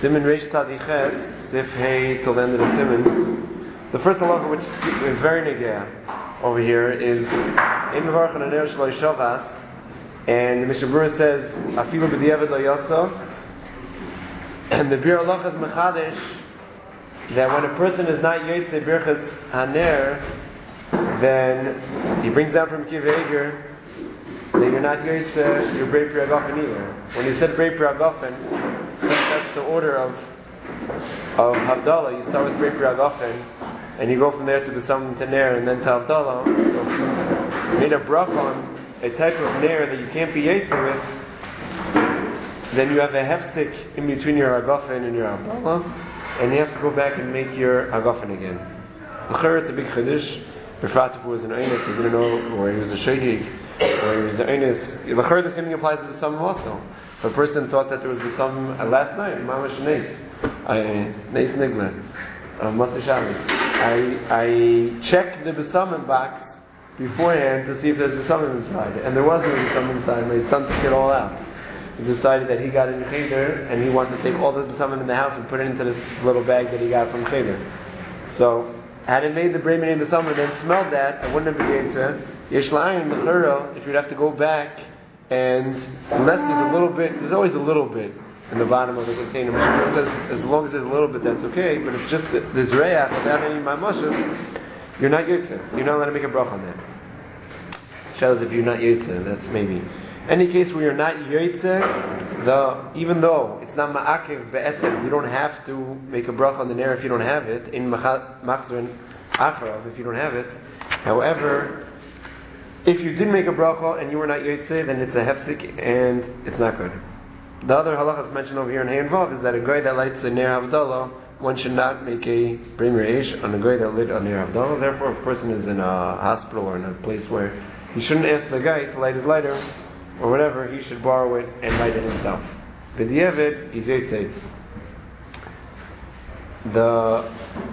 Siman Reish Tzadichet, Sif Hey till the end of the Siman. The first halacha, which is very negea over here, is in Mevarach on Aner Shlo Shavas, and the Mishnah Berurah says Afilu B'diavad Lo Yotzo, and the Bir Halacha is Mechadesh that when a person is not Yotze Birchas Haner, then he brings down from Kiv Eger that you're not Yotze, you're Brei Pri Hagafen either. When you said Brei Pri Hagafen, that's the order of Havdalah. You start with Brei Pri Hagafen, and you go from there to the Besamim to Ner, and then to Havdalah. So if you made a brach on a type of Ner that you can't be Yotze with, then you have a heftik in between your Hagafen and your Havdalah, and you have to go back and make your Hagafen again. L'chera, it's a big chiddush. Befrat if it was an Einis, he didn't know, or he was a Shegig, or he was an Einis. L'chera, the same thing applies to the Besamim also. If a person thought that there was Besamim last night, Mamash Neis Nigla, Matzah Shabbos, I checked the Besamim box beforehand to see if there's Besamim inside, and there wasn't Besamim inside. My son took it all out. He decided that he got in Cheder, and he wanted to take all the Besamim in the house and put it into this little bag that he got from Cheder. So, had it made the Brei Minei Besamim and then smelled that, I wouldn't have been able to. Yesh La'ayin, the Churah, if you'd have to go back, and unless there's a little bit, there's always a little bit in the bottom of the container. As long as there's a little bit, that's okay. But if just there's reyach without any mamashim, you're not yotze. You're not allowed to make a brach on that. Shows if you're not yotze, that's maybe. Any case where you're not yotze, even though it's not ma'akev be'etzem, you don't have to make a brach on the ner if you don't have it. In machzor acharav, if you don't have it. However, if you did make a bracha and you were not yotze, then it's a hefsik and it's not good. The other halachas mentioned over here in Hein Vav is that a guy that lights the Ner Havdalah, one should not make a Brei Reish on a guy that lit on Ner Havdalah. Therefore, if a person is in a hospital or in a place where he shouldn't ask the guy to light his lighter or whatever, he should borrow it and light it himself. B'diavad, he's yotze. The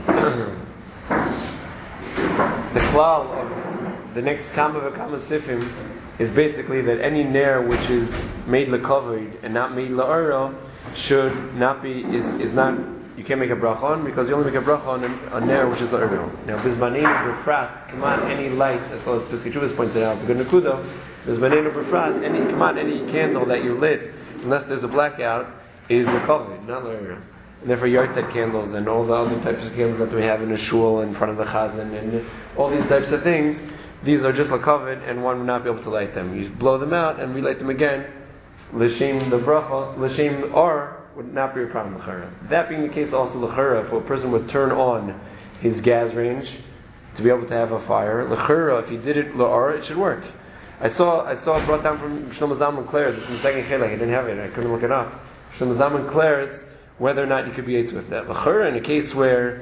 klal of the next Kama V'Kama Sifim is basically that any Ner which is made lekovid and not made la'ara should not be, is not, you can't make a bracha on, because you only make a bracha on a Ner which is la'ara. Now, Bizmaneinu B'Frat, come on, any light, as well as Piskei Teshuvos points it out, it's a good nakuda, Bizmaneinu B'Frat, any candle that you lit, unless there's a blackout, is lekovid, not la'ara. And therefore, yahrzeit candles and all the other types of candles that we have in a shul in front of the chazan and all these types of things, these are just lakavid, and one would not be able to light them. You blow them out and relight them again. L'shem the bracha, l'shem or would not be a problem l'chara. That being the case, also l'chara, if a person would turn on his gas range to be able to have a fire, l'chara, if he did it l'or, it should work. I saw it brought down from Shlomo Zalman Clare. This is the second chelek. I didn't have it. I couldn't look it up. Shlomo Zalman Clare's whether or not you could be able with that. L'chara, in a case where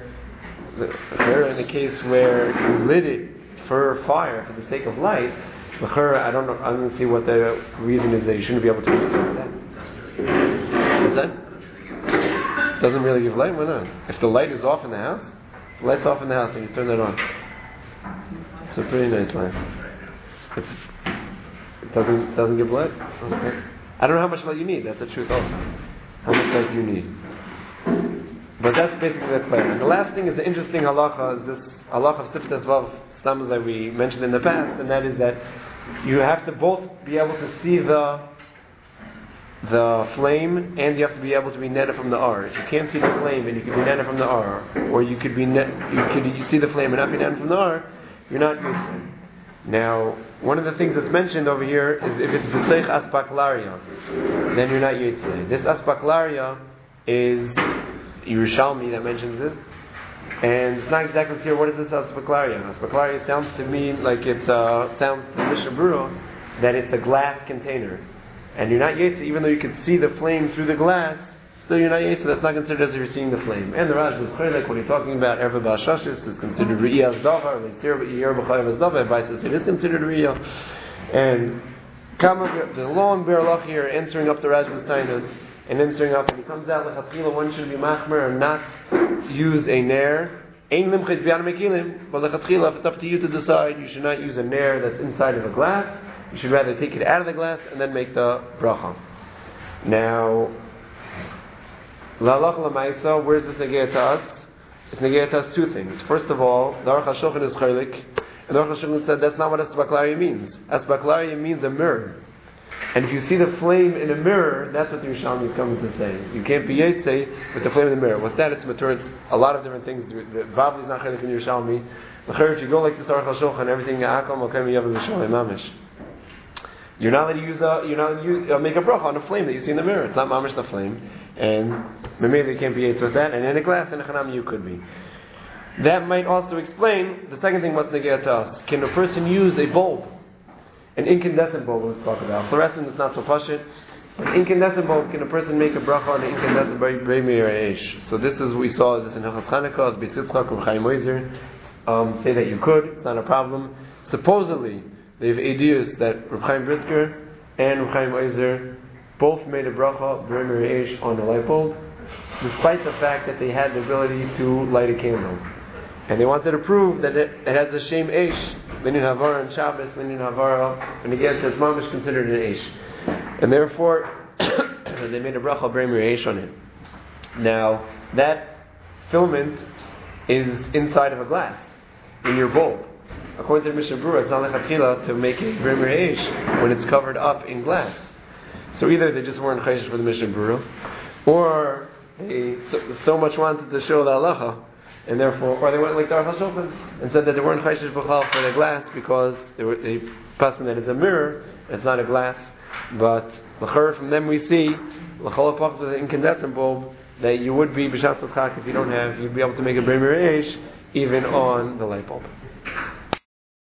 you lit it for fire, for the sake of light, I don't see what the reason is that you shouldn't be able to do that. What's that? Doesn't really give light? Why not? If the light is off in the house, the light's off in the house and you turn that on. It's a pretty nice light. It doesn't give light? Okay. I don't know how much light you need, that's the truth also. How much light do you need? But that's basically the plan. And the last thing is the interesting halacha, is this halacha of Siftas Vav, some that we mentioned in the past, and that is that you have to both be able to see the flame, and you have to be able to be netted from the R. If you can't see the flame and you can be netted from the R, or you could you see the flame and not be netted from the R, you're not yotze. Now, one of the things that's mentioned over here is if it's b'seich aspaklaria, then you're not yotze. This aspaklaria is Yerushalmi that mentions this. And it's not exactly clear what is this aspaklaria. Aspaklaria sounds to me like it sounds to Mishnah Berurah that it's a glass container, and you're not yotze even though you can see the flame through the glass. Still, you're not yotze. That's not considered as if you're seeing the flame. And the Raj was clear, like when you're talking about erva ba'ashashis, it's considered re'iyah zdavar. It is considered re'iyah. And the long berlach here, answering up the Raj's tainus. And then stirring up, when he comes out, lechatchila, one should be machmer and not use a ner. Ein limchis b'yad mekilim, but lechatchila, if it's up to you to decide, you should not use a ner that's inside of a glass. You should rather take it out of the glass and then make the bracha. Now, La'alach l'maisa, where's this negea to us? It's negea to us two things. First of all, the Aruch HaShulchan is chaylik, and the Aruch HaShulchan said that's not what Asbaklaria means. Asbaklaria means a mirror. And if you see the flame in a mirror, that's what the Yerushalmi is coming to say. You can't be Yetzei with the flame in the mirror. With that, it's matured a lot of different things. The Bavli is not chaylik in Yerushalmi. If you go like this Aruch HaShulchan, everything you're not allowed to make a bracha on a flame that you see in the mirror. It's not mamish the flame, and maybe they can't be yetz with that. And in a glass, in a chanam, you could be. That might also explain the second thing. What's negea to us? Can a person use a bulb, an incandescent bulb? Let's talk about fluorescent. It's not so pashut. An incandescent bulb. Can a person make a bracha on an incandescent bulb? So this is we saw this in Hilchos Chanukah. B'tzitzchak Reb Chaim Ozer say that you could. It's not a problem. Supposedly, they have ideas that Reb Chaim Brisker and Reb Chaim Ozer both made a bracha b'rei reish on the light bulb, despite the fact that they had the ability to light a candle, and they wanted to prove that it has the shem eish, Lenin Havara and Shabbos, Lenin Havara, and again says mamish considered an eish, and therefore they made a bracha b'rei reish on it. Now that filament is inside of a glass in your bulb. According to the Mishnah Berurah, it's not lechatchila to make it b'rei reish when it's covered up in glass. So either they just weren't chayshish for the Mishnah Berurah, or they so much wanted to show the halacha, and therefore, or they went like the Aruch HaShulchan and said that they weren't chayshish b'chal for the glass because they passed that it's a mirror, it's not a glass. But l'chor from them we see l'chol hapachas with an incandescent bulb that you would be b'shas l'chak if you don't have, you'd be able to make a b'rei reish even on the light bulb.